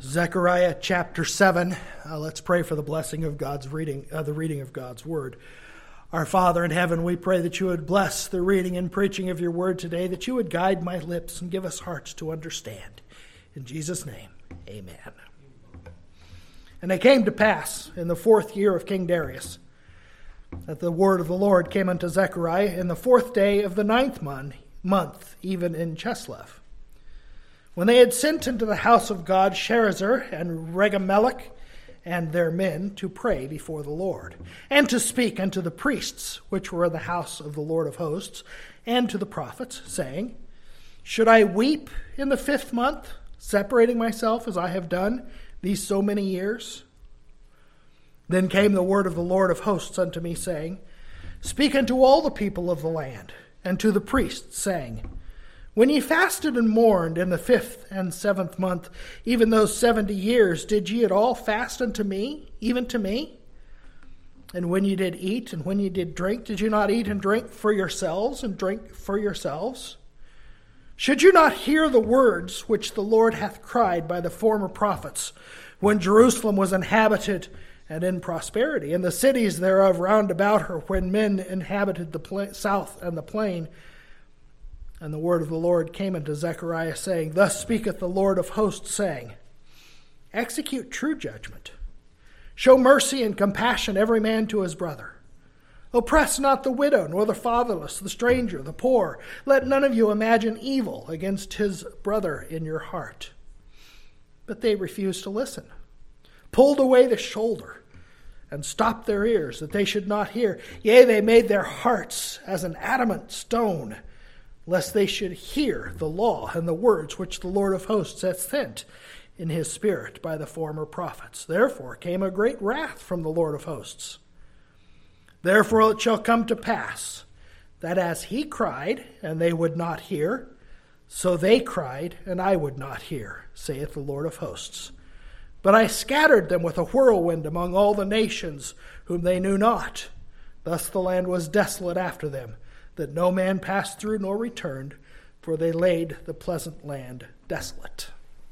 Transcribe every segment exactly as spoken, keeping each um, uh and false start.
Zechariah chapter seven. Uh, let's pray for the blessing of God's reading, uh, the reading of God's word. Our Father in heaven, we pray that you would bless the reading and preaching of your word today, that you would guide my lips and give us hearts to understand. In Jesus' name, amen. And it came to pass in the fourth year of King Darius that the word of the Lord came unto Zechariah in the fourth day of the ninth month, month even in Chislev. When they had sent into the house of God Sherezer and Regamelech and their men to pray before the Lord, and to speak unto the priests which were in the house of the Lord of hosts, and to the prophets, saying, Should I weep in the fifth month, separating myself as I have done these so many years? Then came the word of the Lord of hosts unto me, saying, Speak unto all the people of the land, and to the priests, saying, When ye fasted and mourned in the fifth and seventh month, even those seventy years, did ye at all fast unto me, even to me? And when ye did eat, and when ye did drink, did you not eat and drink for yourselves, and drink for yourselves? Should you not hear the words which the Lord hath cried by the former prophets, when Jerusalem was inhabited and in prosperity, and the cities thereof round about her, when men inhabited the pla- south and the plain? And the word of the Lord came unto Zechariah, saying, Thus speaketh the Lord of hosts, saying, Execute true judgment. Show mercy and compassion every man to his brother. Oppress not the widow, nor the fatherless, the stranger, the poor. Let none of you imagine evil against his brother in your heart. But they refused to listen, pulled away the shoulder, and stopped their ears, that they should not hear. Yea, they made their hearts as an adamant stone, lest they should hear the law and the words which the Lord of hosts hath sent in his spirit by the former prophets. Therefore came a great wrath from the Lord of hosts. Therefore it shall come to pass that as he cried, and they would not hear, so they cried, and I would not hear, saith the Lord of hosts. But I scattered them with a whirlwind among all the nations whom they knew not. Thus the land was desolate after them, that no man passed through nor returned, for they laid the pleasant land desolate.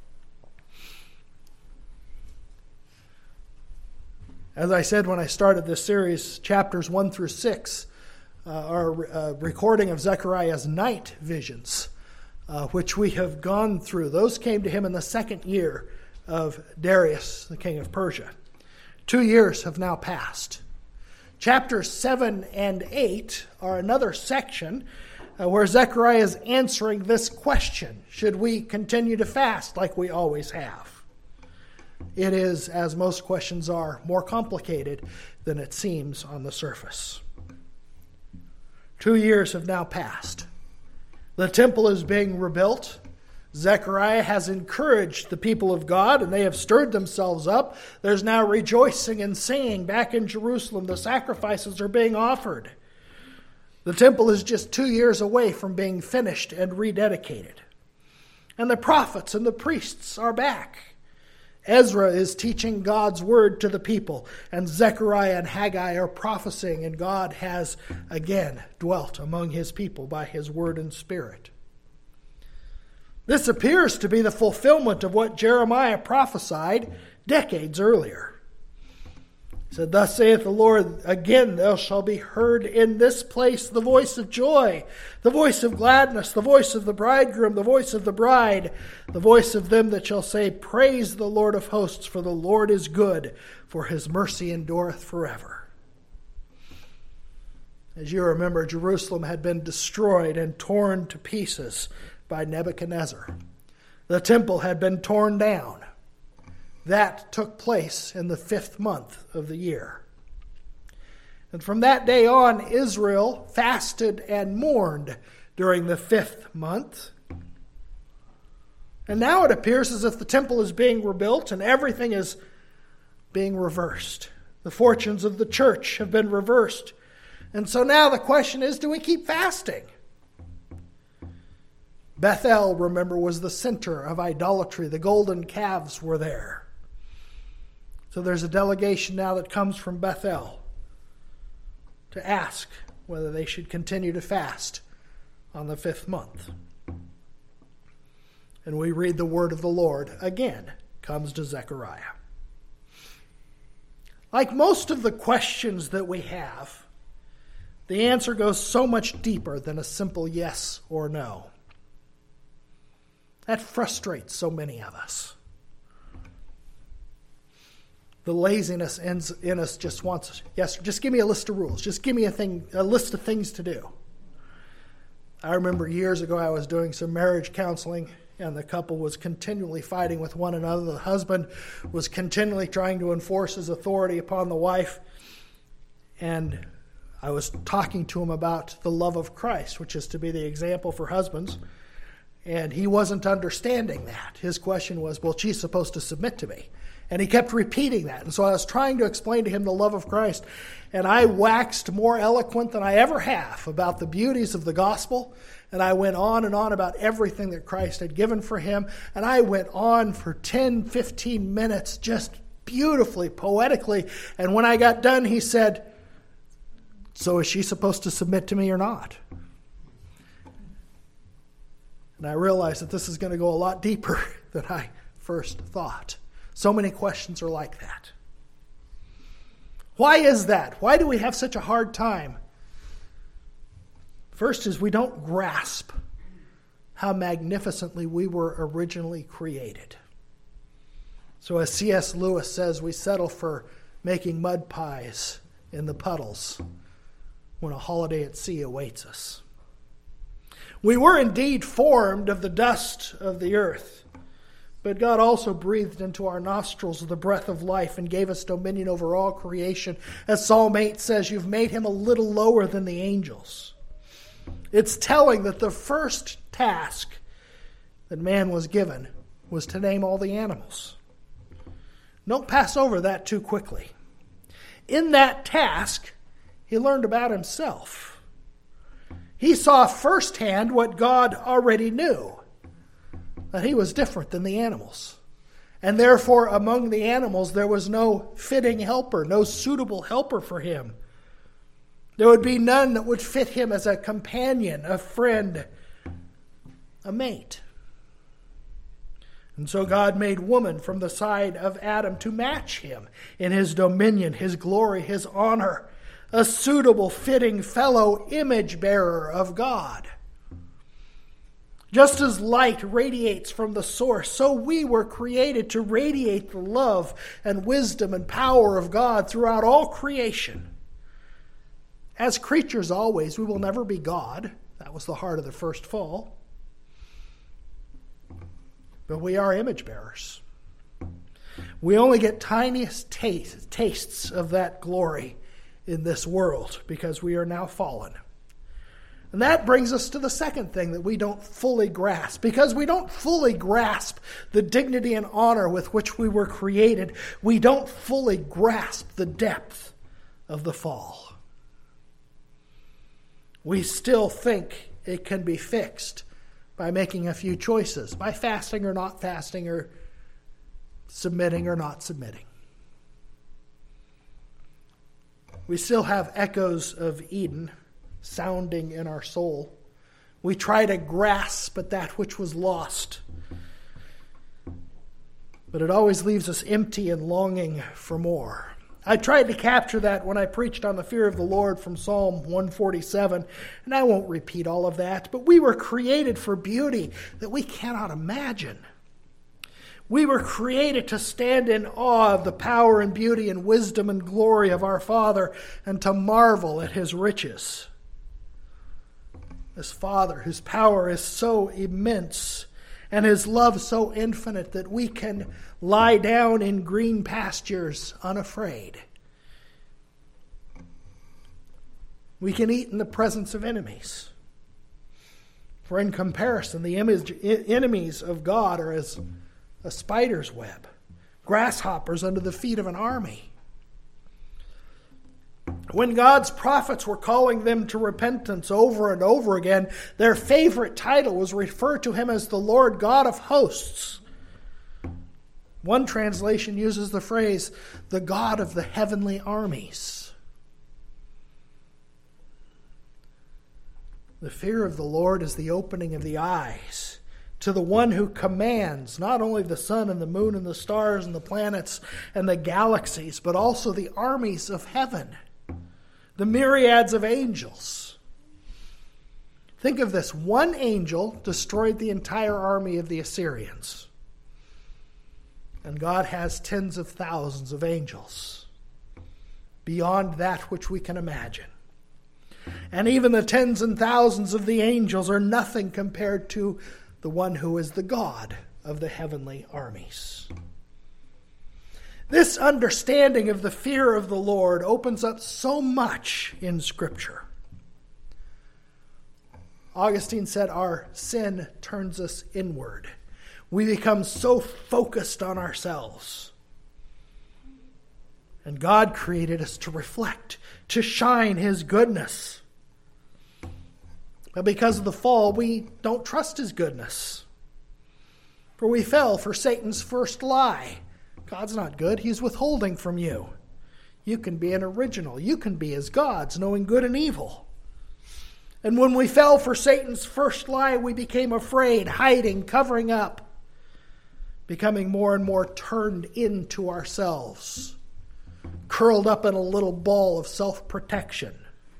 As I said when I started this series, chapters one through six uh, are a recording of Zechariah's night visions, uh, which we have gone through. Those came to him in the second year of Darius, the king of Persia. Two years have now passed. Chapters seven and eight are another section uh, where Zechariah is answering this question: should we continue to fast like we always have? It is, as most questions are, more complicated than it seems on the surface. Two years have now passed. The temple is being rebuilt. Zechariah has encouraged the people of God, and they have stirred themselves up. There's now rejoicing and singing back in Jerusalem. The sacrifices are being offered. The temple is just two years away from being finished and rededicated. And the prophets and the priests are back. Ezra is teaching God's word to the people, and Zechariah and Haggai are prophesying, and God has again dwelt among his people by his word and spirit. This appears to be the fulfillment of what Jeremiah prophesied decades earlier. He said, Thus saith the Lord, again there shall be heard in this place the voice of joy, the voice of gladness, the voice of the bridegroom, the voice of the bride, the voice of them that shall say, Praise the Lord of hosts, for the Lord is good, for his mercy endureth forever. As you remember, Jerusalem had been destroyed and torn to pieces by Nebuchadnezzar. The temple had been torn down. That took place in the fifth month of the year. And from that day on, Israel fasted and mourned during the fifth month. And now it appears as if the temple is being rebuilt and everything is being reversed. The fortunes of the church have been reversed. And so now the question is, do we keep fasting? Bethel, remember, was the center of idolatry. The golden calves were there. So there's a delegation now that comes from Bethel to ask whether they should continue to fast on the fifth month. And we read the word of the Lord again comes to Zechariah. Like most of the questions that we have, the answer goes so much deeper than a simple yes or no. That frustrates so many of us. The laziness in us just wants, yes, just give me a list of rules. Just give me a thing, a list of things to do. I remember years ago I was doing some marriage counseling, and the couple was continually fighting with one another. The husband was continually trying to enforce his authority upon the wife. And I was talking to him about the love of Christ, which is to be the example for husbands. And he wasn't understanding that. His question was, well, she's supposed to submit to me. And he kept repeating that. And so I was trying to explain to him the love of Christ. And I waxed more eloquent than I ever have about the beauties of the gospel. And I went on and on about everything that Christ had given for him. And I went on for ten, fifteen minutes, just beautifully, poetically. And when I got done, he said, so is she supposed to submit to me or not? And I realized that this is going to go a lot deeper than I first thought. So many questions are like that. Why is that? Why do we have such a hard time? First is we don't grasp how magnificently we were originally created. So as C S Lewis says, we settle for making mud pies in the puddles when a holiday at sea awaits us. We were indeed formed of the dust of the earth, but God also breathed into our nostrils the breath of life and gave us dominion over all creation. As Psalm eight says, you've made him a little lower than the angels. It's telling that the first task that man was given was to name all the animals. Don't pass over that too quickly. In that task, he learned about himself. He saw firsthand what God already knew, that he was different than the animals. And therefore, among the animals, there was no fitting helper, no suitable helper for him. There would be none that would fit him as a companion, a friend, a mate. And so God made woman from the side of Adam to match him in his dominion, his glory, his honor, a suitable, fitting fellow image bearer of God. Just as light radiates from the source, so we were created to radiate the love and wisdom and power of God throughout all creation. As creatures always, we will never be God. That was the heart of the first fall. But we are image bearers. We only get tiniest taste, tastes of that glory in this world because we are now fallen. And that brings us to the second thing that we don't fully grasp. Because we don't fully grasp the dignity and honor with which we were created, we don't fully grasp the depth of the fall. We still think it can be fixed by making a few choices, by fasting or not fasting, or submitting or not submitting. We still have echoes of Eden sounding in our soul. We try to grasp at that which was lost, but it always leaves us empty and longing for more. I tried to capture that when I preached on the fear of the Lord from Psalm one forty-seven, and I won't repeat all of that, but we were created for beauty that we cannot imagine. We were created to stand in awe of the power and beauty and wisdom and glory of our Father and to marvel at his riches. This Father, whose power is so immense and his love so infinite that we can lie down in green pastures unafraid. We can eat in the presence of enemies. For in comparison, the image, enemies of God are as a spider's web, grasshoppers under the feet of an army. When God's prophets were calling them to repentance over and over again, their favorite title was referred to him as the Lord God of hosts. One translation uses the phrase, the God of the heavenly armies. The fear of the Lord is the opening of the eyes to the one who commands not only the sun and the moon and the stars and the planets and the galaxies, but also the armies of heaven, the myriads of angels. Think of this. One angel destroyed the entire army of the Assyrians. And God has tens of thousands of angels, beyond that which we can imagine. And even the tens and thousands of the angels are nothing compared to the one who is the God of the heavenly armies. This understanding of the fear of the Lord opens up so much in Scripture. Augustine said our sin turns us inward. We become so focused on ourselves. And God created us to reflect, to shine His goodness. But because of the fall, we don't trust His goodness. For we fell for Satan's first lie. God's not good. He's withholding from you. You can be an original. You can be as gods, knowing good and evil. And when we fell for Satan's first lie, we became afraid, hiding, covering up, becoming more and more turned into ourselves, curled up in a little ball of self-protection.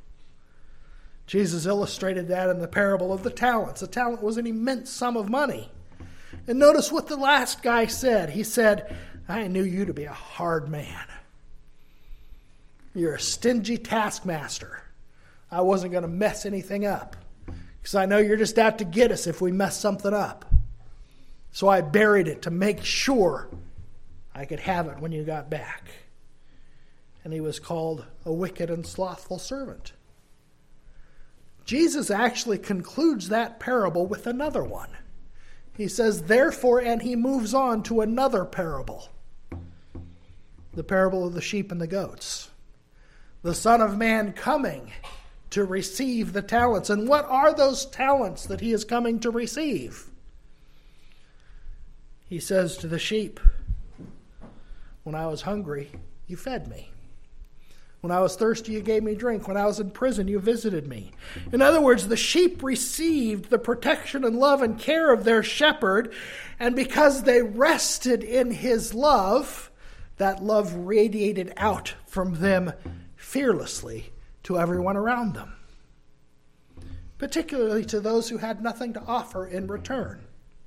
Jesus illustrated that in the parable of the talents. A talent was an immense sum of money. And notice what the last guy said. He said, I knew you to be a hard man. You're a stingy taskmaster. I wasn't going to mess anything up, because I know you're just out to get us if we mess something up. So I buried it to make sure I could have it when you got back. And he was called a wicked and slothful servant. Jesus actually concludes that parable with another one. He says, therefore, and he moves on to another parable. The parable of the sheep and the goats. The Son of Man coming to receive the talents. And what are those talents that he is coming to receive? He says to the sheep, when I was hungry, you fed me. When I was thirsty, you gave me drink. When I was in prison, you visited me. In other words, the sheep received the protection and love and care of their shepherd, and because they rested in his love, that love radiated out from them fearlessly to everyone around them, particularly to those who had nothing to offer in return.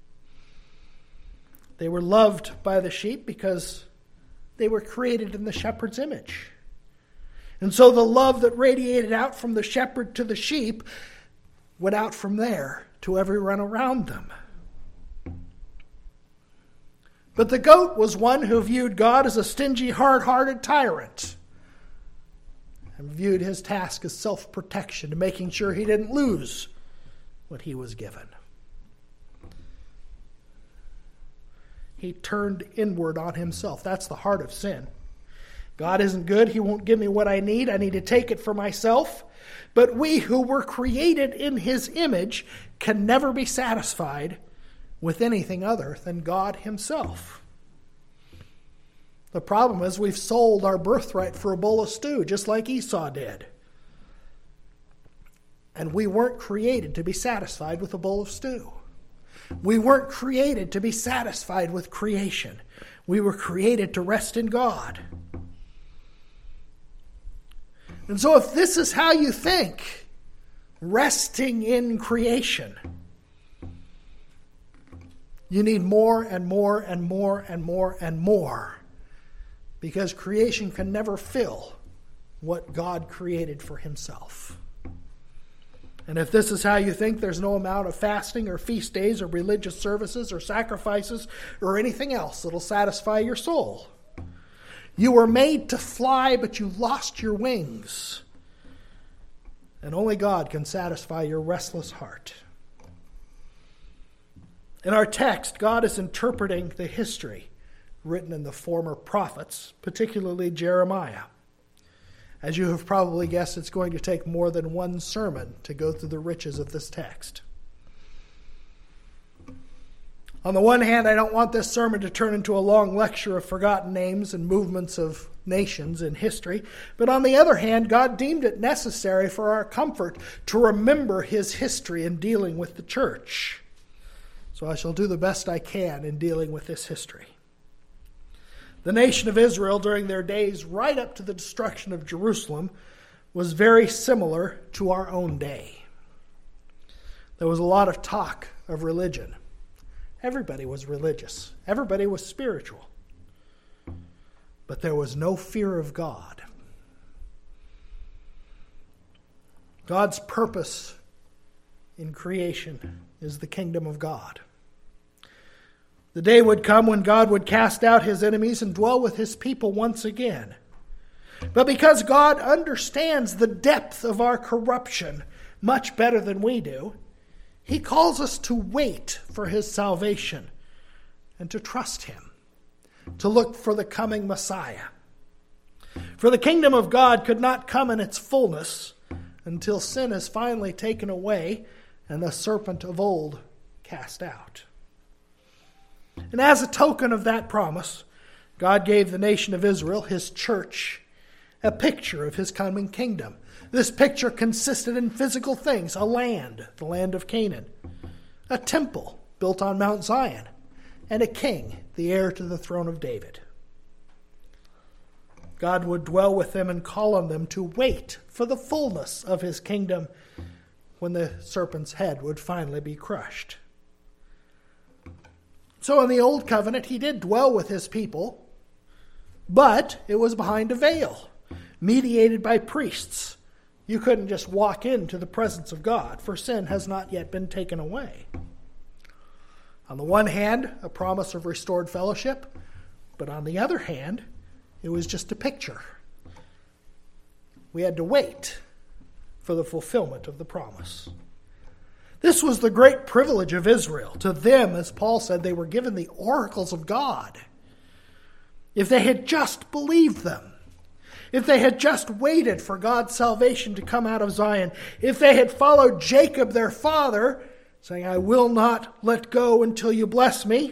They were loved by the sheep because they were created in the shepherd's image. And so the love that radiated out from the shepherd to the sheep went out from there to everyone around them. But the goat was one who viewed God as a stingy, hard-hearted tyrant, and viewed his task as self-protection, making sure he didn't lose what he was given. He turned inward on himself. That's the heart of sin. God isn't good. He won't give me what I need. I need to take it for myself. But we who were created in his image can never be satisfied with anything other than God himself. The problem is we've sold our birthright for a bowl of stew, just like Esau did. And we weren't created to be satisfied with a bowl of stew. We weren't created to be satisfied with creation. We were created to rest in God. And so if this is how you think, resting in creation, you need more and more and more and more and more, because creation can never fill what God created for himself. And if this is how you think, there's no amount of fasting or feast days or religious services or sacrifices or anything else that'll satisfy your soul. You were made to fly, but you lost your wings. And only God can satisfy your restless heart. In our text, God is interpreting the history written in the former prophets, particularly Jeremiah. As you have probably guessed, it's going to take more than one sermon to go through the riches of this text. On the one hand, I don't want this sermon to turn into a long lecture of forgotten names and movements of nations in history. But on the other hand, God deemed it necessary for our comfort to remember his history in dealing with the church. So I shall do the best I can in dealing with this history. The nation of Israel during their days right up to the destruction of Jerusalem was very similar to our own day. There was a lot of talk of religion. Everybody was religious. Everybody was spiritual. But there was no fear of God. God's purpose in creation is the kingdom of God. The day would come when God would cast out his enemies and dwell with his people once again. But because God understands the depth of our corruption much better than we do, he calls us to wait for his salvation and to trust him, to look for the coming Messiah. For the kingdom of God could not come in its fullness until sin is finally taken away and the serpent of old cast out. And as a token of that promise, God gave the nation of Israel, his church, a picture of his coming kingdom. This picture consisted in physical things: a land, the land of Canaan, a temple built on Mount Zion, and a king, the heir to the throne of David. God would dwell with them and call on them to wait for the fullness of his kingdom when the serpent's head would finally be crushed. So in the Old Covenant, he did dwell with his people, but it was behind a veil, mediated by priests. You couldn't just walk into the presence of God, for sin has not yet been taken away. On the one hand, a promise of restored fellowship, but on the other hand, it was just a picture. We had to wait for the fulfillment of the promise. This was the great privilege of Israel. To them, as Paul said, they were given the oracles of God. If they had just believed them, if they had just waited for God's salvation to come out of Zion, if they had followed Jacob, their father, saying, "I will not let go until you bless me,"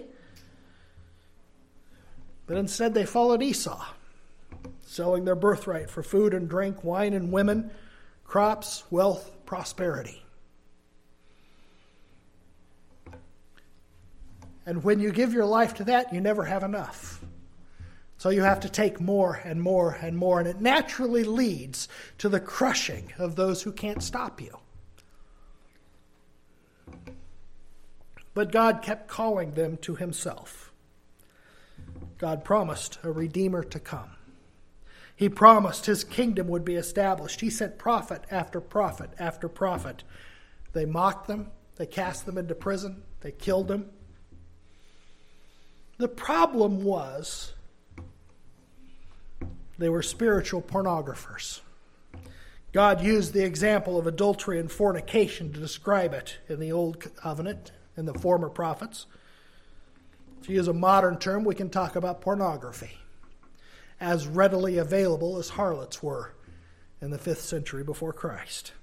but instead they followed Esau, selling their birthright for food and drink, wine and women, crops, wealth, prosperity. And when you give your life to that, you never have enough. So you have to take more and more and more, and it naturally leads to the crushing of those who can't stop you. But God kept calling them to himself. God promised a Redeemer to come. He promised his kingdom would be established. He sent prophet after prophet after prophet. They mocked them. They cast them into prison. They killed them. The problem was they were spiritual pornographers. God used the example of adultery and fornication to describe it in the Old Covenant and the former prophets. To use a modern term, we can talk about pornography, as readily available as harlots were in the fifth century before Christ.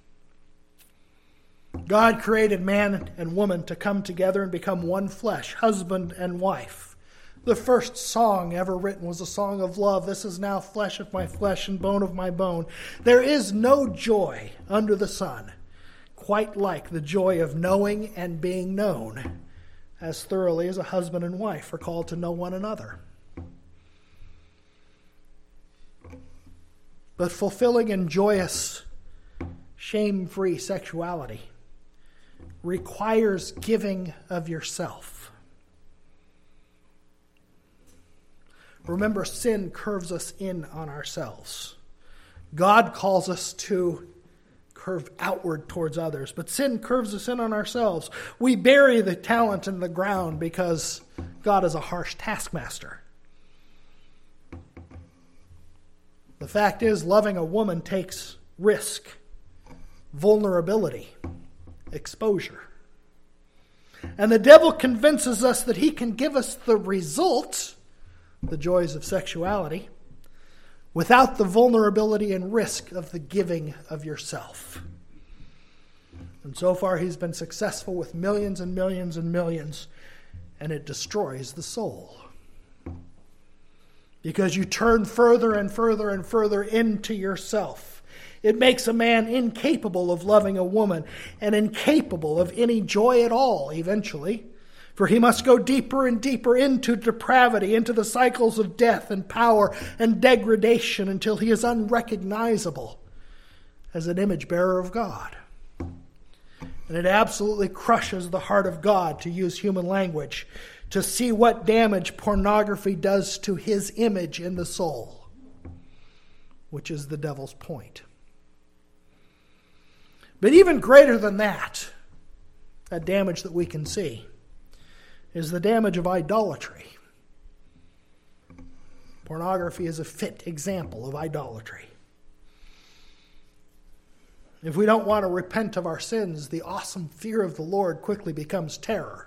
God created man and woman to come together and become one flesh, husband and wife. The first song ever written was a song of love. This is now flesh of my flesh and bone of my bone. There is no joy under the sun quite like the joy of knowing and being known, as thoroughly as a husband and wife are called to know one another. But fulfilling and joyous, shame-free sexuality requires giving of yourself. Remember, sin curves us in on ourselves. God calls us to curve outward towards others, but sin curves us in on ourselves. We bury the talent in the ground because God is a harsh taskmaster. The fact is, loving a woman takes risk, vulnerability, exposure. And the devil convinces us that he can give us the result, the joys of sexuality, without the vulnerability and risk of the giving of yourself. And so far he's been successful with millions and millions and millions, and it destroys the soul. Because you turn further and further and further into yourself. It makes a man incapable of loving a woman and incapable of any joy at all eventually. For he must go deeper and deeper into depravity, into the cycles of death and power and degradation until he is unrecognizable as an image bearer of God. And it absolutely crushes the heart of God, to use human language, to see what damage pornography does to his image in the soul, which is the devil's point. But even greater than that, that damage that we can see, is the damage of idolatry. Pornography is a fit example of idolatry. If we don't want to repent of our sins, the awesome fear of the Lord quickly becomes terror.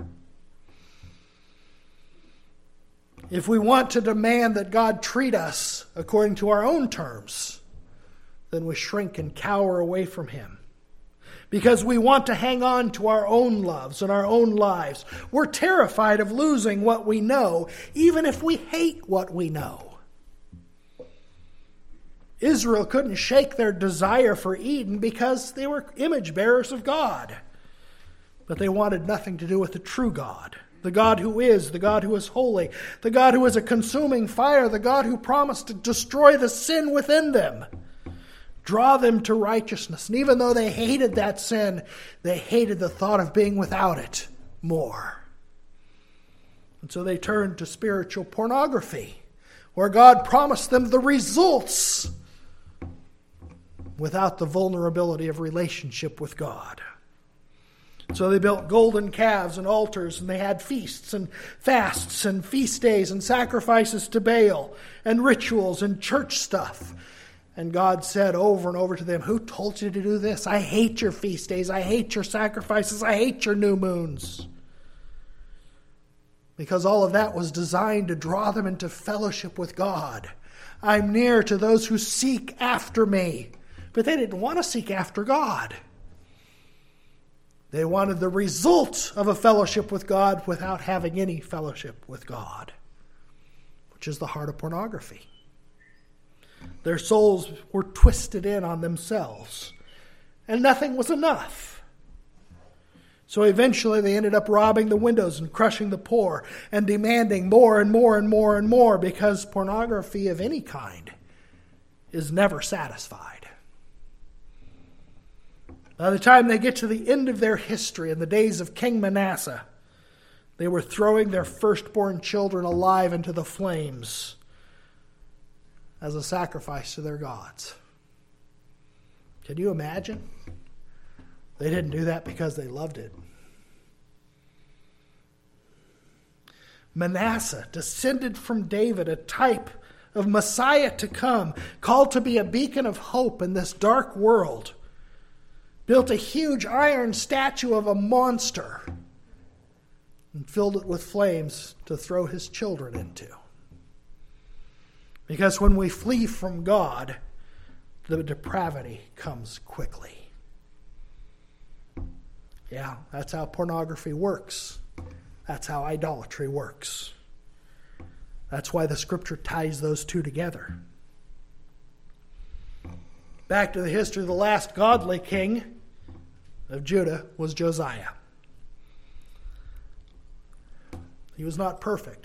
If we want to demand that God treat us according to our own terms, then we shrink and cower away from him. Because we want to hang on to our own loves and our own lives. We're terrified of losing what we know, even if we hate what we know. Israel couldn't shake their desire for Eden because they were image bearers of God. But they wanted nothing to do with the true God. The God who is, the God who is holy, the God who is a consuming fire, the God who promised to destroy the sin within them. Draw them to righteousness. And even though they hated that sin, they hated the thought of being without it more. And so they turned to spiritual pornography, where God promised them the results without the vulnerability of relationship with God. So they built golden calves and altars, and they had feasts and fasts and feast days and sacrifices to Baal and rituals and church stuff. And God said over and over to them, who told you to do this? I hate your feast days. I hate your sacrifices. I hate your new moons. Because all of that was designed to draw them into fellowship with God. I'm near to those who seek after me. But they didn't want to seek after God. They wanted the result of a fellowship with God without having any fellowship with God, which is the heart of pornography. Their souls were twisted in on themselves, and nothing was enough. So eventually they ended up robbing the widows and crushing the poor and demanding more and more and more and more, because pornography of any kind is never satisfied. By the time they get to the end of their history, in the days of King Manasseh, they were throwing their firstborn children alive into the flames as a sacrifice to their gods. Can you imagine? They didn't do that because they loved it. Manasseh, descended from David, a type of Messiah to come, called to be a beacon of hope in this dark world, built a huge iron statue of a monster and filled it with flames to throw his children into. Because when we flee from God, the depravity comes quickly. Yeah, that's how pornography works. That's how idolatry works. That's why the scripture ties those two together. Back to the history, the last godly king of Judah was Josiah. He was not perfect.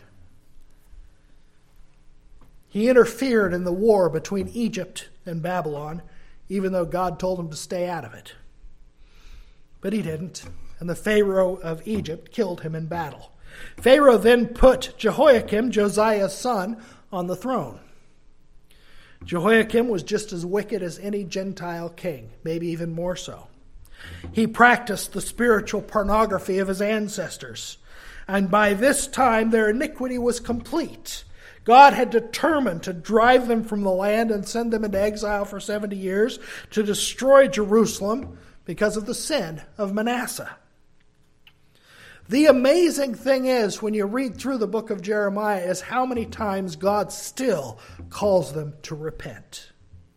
He interfered in the war between Egypt and Babylon, even though God told him to stay out of it. But he didn't, and the Pharaoh of Egypt killed him in battle. Pharaoh then put Jehoiakim, Josiah's son, on the throne. Jehoiakim was just as wicked as any Gentile king, maybe even more so. He practiced the spiritual pornography of his ancestors, and by this time their iniquity was complete. God had determined to drive them from the land and send them into exile for seventy years to destroy Jerusalem because of the sin of Manasseh. The amazing thing is, when you read through the book of Jeremiah, is how many times God still calls them to repent.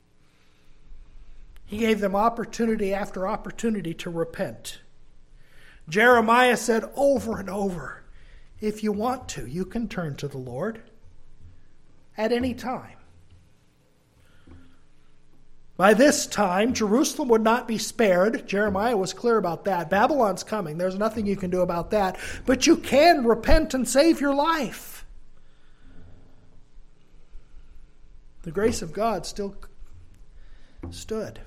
He gave them opportunity after opportunity to repent. Jeremiah said over and over, if you want to, you can turn to the Lord at any time. By this time, Jerusalem would not be spared. Jeremiah was clear about that. Babylon's coming. There's nothing you can do about that. But you can repent and save your life. The grace of God still stood.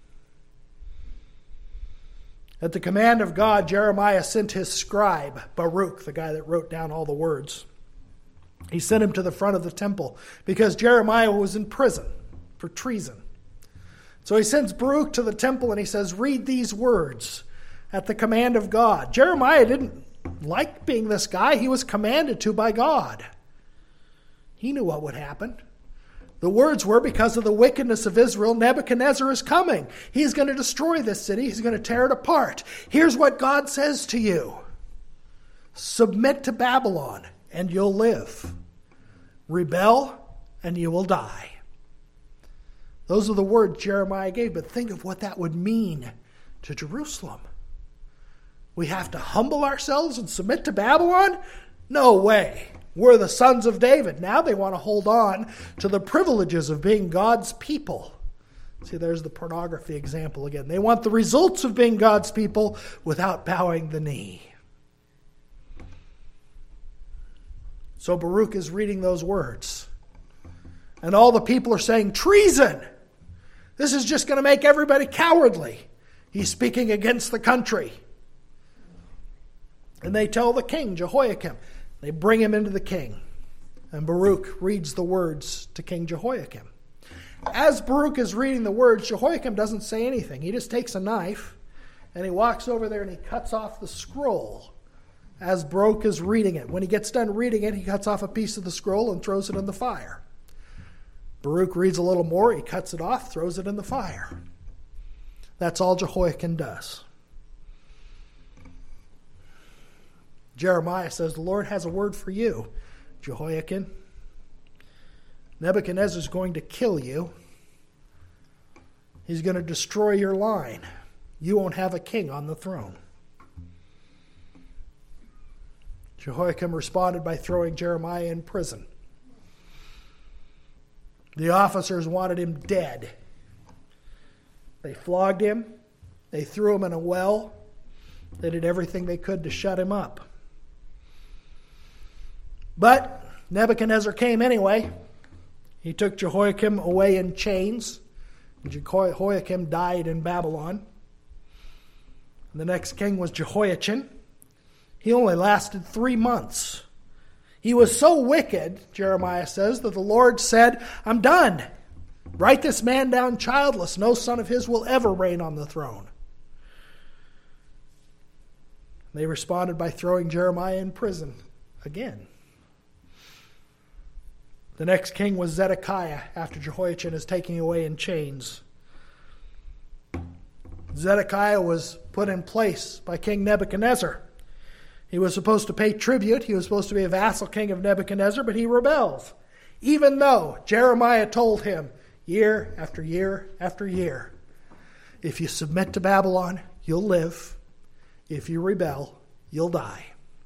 At the command of God, Jeremiah sent his scribe, Baruch, the guy that wrote down all the words. He sent him to the front of the temple because Jeremiah was in prison for treason. So he sends Baruch to the temple and he says, read these words at the command of God. Jeremiah didn't like being this guy. He was commanded to by God. He knew what would happen. The words were, because of the wickedness of Israel, Nebuchadnezzar is coming. He's going to destroy this city. He's going to tear it apart. Here's what God says to you. Submit to Babylon and you'll live. Rebel and you will die. Those are the words Jeremiah gave, but think of what that would mean to Jerusalem. We have to humble ourselves and submit to Babylon? No way. We're the sons of David. Now they want to hold on to the privileges of being God's people. See, there's the pornography example again. They want the results of being God's people without bowing the knee. So Baruch is reading those words. And all the people are saying, treason! This is just going to make everybody cowardly. He's speaking against the country. And they tell the king, Jehoiakim. They bring him into the king. And Baruch reads the words to King Jehoiakim. As Baruch is reading the words, Jehoiakim doesn't say anything. He just takes a knife and he walks over there and he cuts off the scroll as Baruch is reading it. When he gets done reading it, he cuts off a piece of the scroll and throws it in the fire. Baruch reads a little more, he cuts it off, throws it in the fire. That's all Jehoiakim does. Jeremiah says, the Lord has a word for you, Jehoiakim. Nebuchadnezzar is going to kill you. He's going to destroy your line. You won't have a king on the throne. Jehoiakim responded by throwing Jeremiah in prison. The officers wanted him dead. They flogged him. They threw him in a well. They did everything they could to shut him up. But Nebuchadnezzar came anyway. He took Jehoiakim away in chains. Jehoiakim died in Babylon. The next king was Jehoiachin. He only lasted three months. He was so wicked, Jeremiah says, that the Lord said, I'm done. Write this man down childless. No son of his will ever reign on the throne. They responded by throwing Jeremiah in prison again. The next king was Zedekiah, after Jehoiachin is taken away in chains. Zedekiah was put in place by King Nebuchadnezzar. He was supposed to pay tribute. He was supposed to be a vassal king of Nebuchadnezzar, but he rebels. Even though Jeremiah told him year after year after year, if you submit to Babylon, you'll live. If you rebel, you'll die.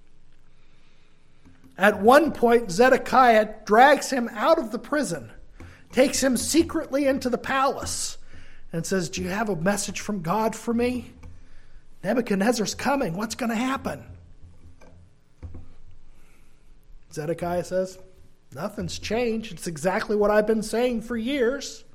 At one point, Zedekiah drags him out of the prison, takes him secretly into the palace, and says, do you have a message from God for me? Nebuchadnezzar's coming. What's going to happen? Zedekiah says, nothing's changed. It's exactly what I've been saying for years.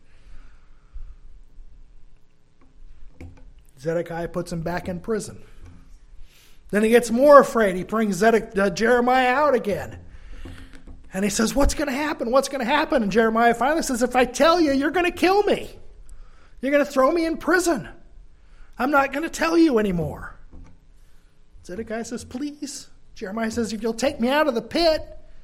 Zedekiah puts him back in prison. Then he gets more afraid. He brings Zedek, uh, Jeremiah out again. And he says, what's going to happen? What's going to happen? And Jeremiah finally says, if I tell you, you're going to kill me. You're going to throw me in prison. I'm not going to tell you anymore. Zedekiah says, please. Jeremiah says, if you'll take me out of the pit,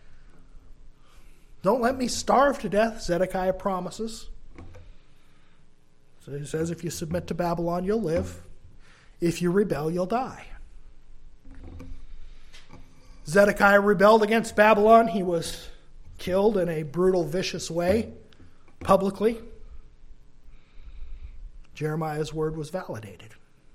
don't let me starve to death, Zedekiah promises. So he says, if you submit to Babylon, you'll live. If you rebel, you'll die. Zedekiah rebelled against Babylon. He was killed in a brutal, vicious way, publicly. Jeremiah's word was validated.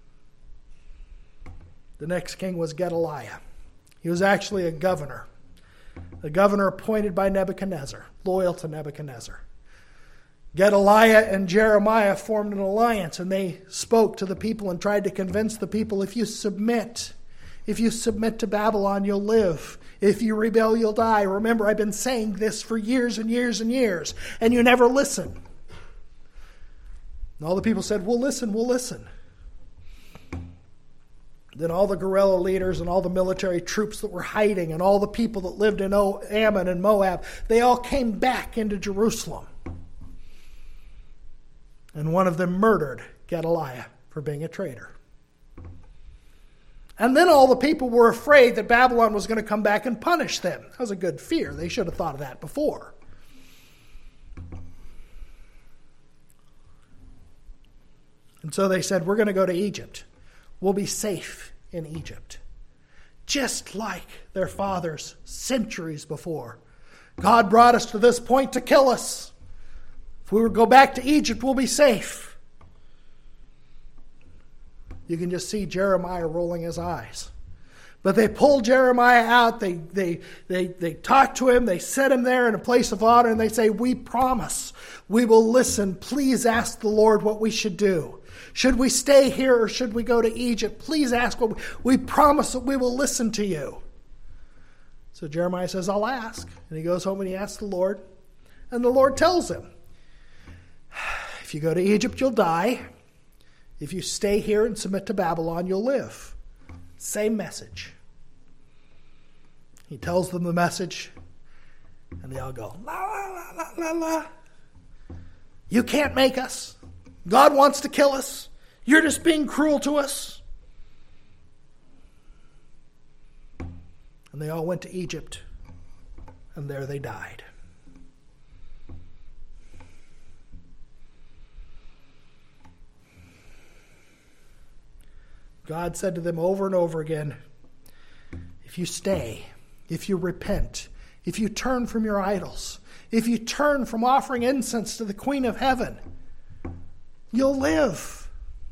The next king was Gedaliah. He was actually a governor. A governor appointed by Nebuchadnezzar, loyal to Nebuchadnezzar. Gedaliah and Jeremiah formed an alliance, and they spoke to the people and tried to convince the people, if you submit, if you submit to Babylon, you'll live. If you rebel, you'll die. Remember, I've been saying this for years and years and years, and you never listen. And all the people said, we'll listen, we'll listen. Then all the guerrilla leaders and all the military troops that were hiding and all the people that lived in Ammon and Moab, they all came back into Jerusalem. And one of them murdered Gedaliah for being a traitor. And then all the people were afraid that Babylon was going to come back and punish them. That was a good fear. They should have thought of that before. And so they said, we're going to go to Egypt. We'll be safe in Egypt. Just like their fathers centuries before. God brought us to this point to kill us. If we were to go back to Egypt, we'll be safe. You can just see Jeremiah rolling his eyes. But they pulled Jeremiah out. They, they, they, they talked to him. They set him there in a place of honor. And they say, we promise we will listen. Please ask the Lord what we should do. Should we stay here or should we go to Egypt? Please ask what we, we promise that we will listen to you. So Jeremiah says, I'll ask. And he goes home and he asks the Lord. And the Lord tells him, if you go to Egypt, you'll die. If you stay here and submit to Babylon, you'll live. Same message. He tells them the message, and they all go, la, la, la, la, la. You can't make us. God wants to kill us. You're just being cruel to us. And they all went to Egypt, and there they died. God said to them over and over again, if you stay, if you repent, if you turn from your idols, if you turn from offering incense to the Queen of Heaven, you'll live.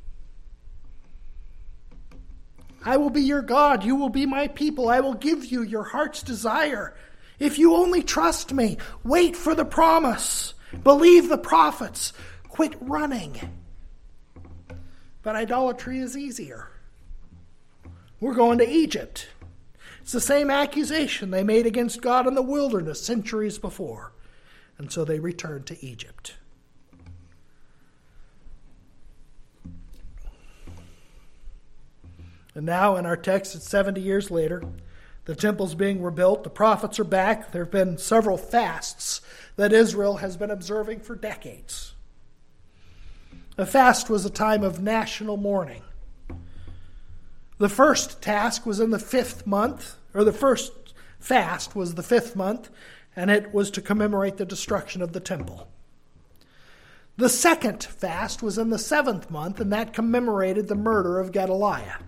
I will be your God. You will be my people. I will give you your heart's desire. If you only trust me, wait for the promise. Believe the prophets. Quit running. But idolatry is easier. We're going to Egypt. It's the same accusation they made against God in the wilderness centuries before. And so they returned to Egypt. And now in our text, it's seventy years later. The temple's being rebuilt. The prophets are back. There have been several fasts that Israel has been observing for decades. A fast was a time of national mourning. The first task was in the fifth month, or the first fast was the fifth month, and it was to commemorate the destruction of the temple. The second fast was in the seventh month, and that commemorated the murder of Gedaliah.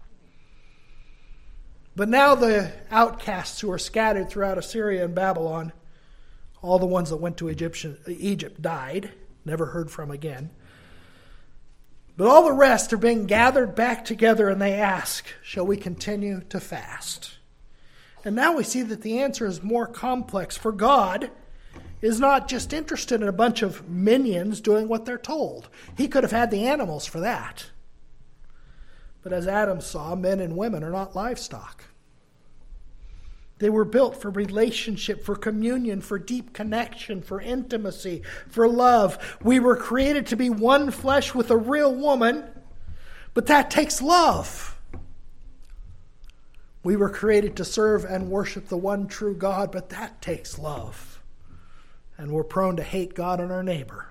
But now the outcasts who are scattered throughout Assyria and Babylon, all the ones that went to Egyptian, Egypt died, never heard from again. But all the rest are being gathered back together and they ask, shall we continue to fast? And now we see that the answer is more complex, for God is not just interested in a bunch of minions doing what they're told. He could have had the animals for that. But as Adam saw, men and women are not livestock. They were built for relationship, for communion, for deep connection, for intimacy, for love. We were created to be one flesh with a real woman, but that takes love. We were created to serve and worship the one true God, but that takes love. And we're prone to hate God and our neighbor.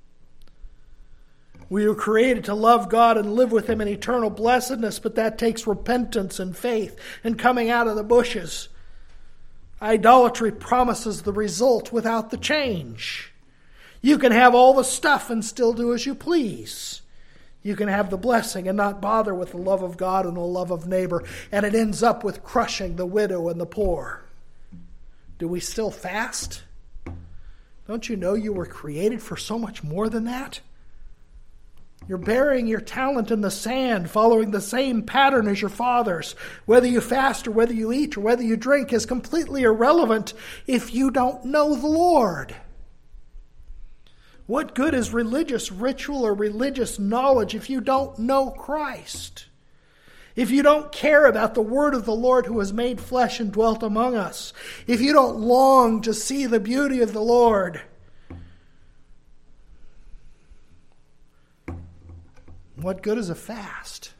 We were created to love God and live with Him in eternal blessedness, but that takes repentance and faith and coming out of the bushes. Idolatry promises the result without the change. You can have all the stuff and still do as you please. You can have the blessing and not bother with the love of God and the love of neighbor, and it ends up with crushing the widow and the poor. Do we still fast? Don't you know you were created for so much more than that? You're burying your talent in the sand, following the same pattern as your fathers. Whether you fast or whether you eat or whether you drink is completely irrelevant if you don't know the Lord. What good is religious ritual or religious knowledge if you don't know Christ? If you don't care about the word of the Lord who was made flesh and dwelt among us? If you don't long to see the beauty of the Lord? What good is a fast?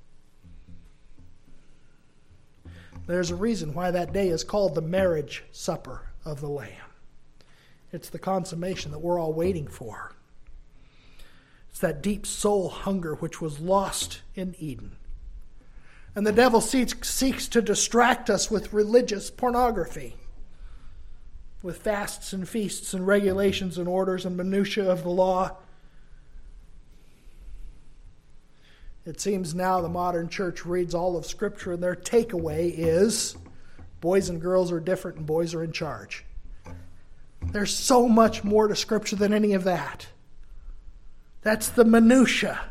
There's a reason why that day is called the marriage supper of the Lamb. It's the consummation that we're all waiting for. It's that deep soul hunger which was lost in Eden. And the devil seeks, seeks to distract us with religious pornography, with fasts and feasts and regulations and orders and minutiae of the law. It seems now the modern church reads all of Scripture and their takeaway is boys and girls are different and boys are in charge. There's so much more to Scripture than any of that. That's the minutia.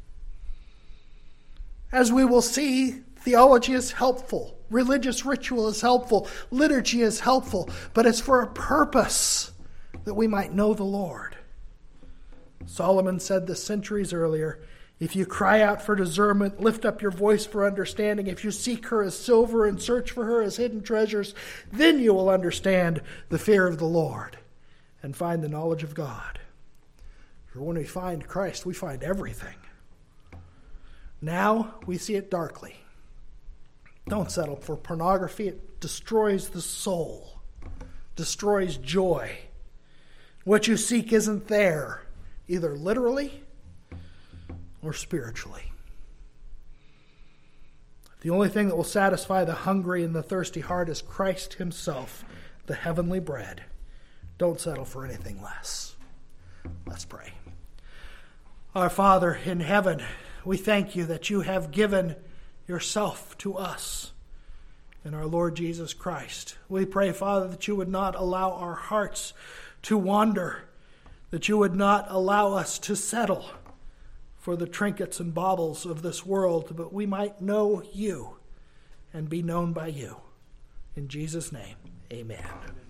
As we will see, theology is helpful. Religious ritual is helpful. Liturgy is helpful. But it's for a purpose, that we might know the Lord. Solomon said this centuries earlier, if you cry out for discernment, lift up your voice for understanding. If you seek her as silver and search for her as hidden treasures, then you will understand the fear of the Lord and find the knowledge of God. For when we find Christ, we find everything. Now we see it darkly. Don't settle for pornography. It destroys the soul, destroys joy. What you seek isn't there, either literally or spiritually. The only thing that will satisfy the hungry and the thirsty heart is Christ himself, the heavenly bread. Don't settle for anything less. Let's pray. Our Father in heaven, we thank you that you have given yourself to us in our Lord Jesus Christ. We pray, Father, that you would not allow our hearts to wander, that you would not allow us to settle for the trinkets and baubles of this world, but we might know you and be known by you. In Jesus' name, amen.